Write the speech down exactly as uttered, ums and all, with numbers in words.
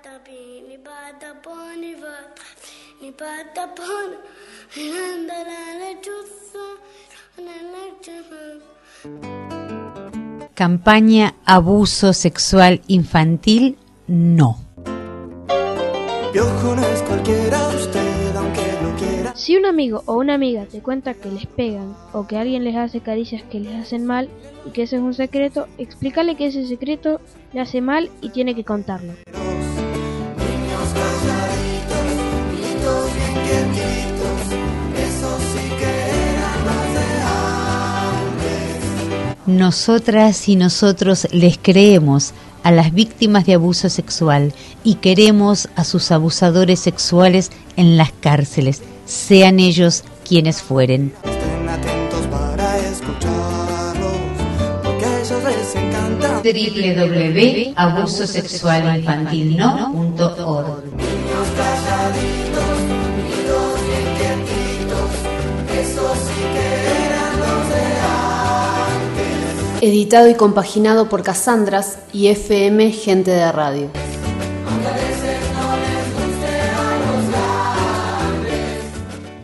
Campaña abuso sexual infantil, no. Piojo no es cualquiera, usted aunque lo quiera. Si un amigo o una amiga te cuenta que les pegan o que alguien les hace caricias que les hacen mal y que ese es un secreto, explícale que ese secreto le hace mal y tiene que contarlo. Niños calladitos, niños bien quietitos, eso sí que eran más de antes. Nosotras y nosotros les creemos a las víctimas de abuso sexual y queremos a sus abusadores sexuales en las cárceles, sean ellos quienes fueren. Estén atentos para escucharlos, porque a ellos les encanta. doble u doble u doble u punto abuso sexual infantil no punto org. Niños calladitos, niños bien quietitos, eso sí que eran los de antes. Editado y compaginado por Casandras y F M Gente de Radio.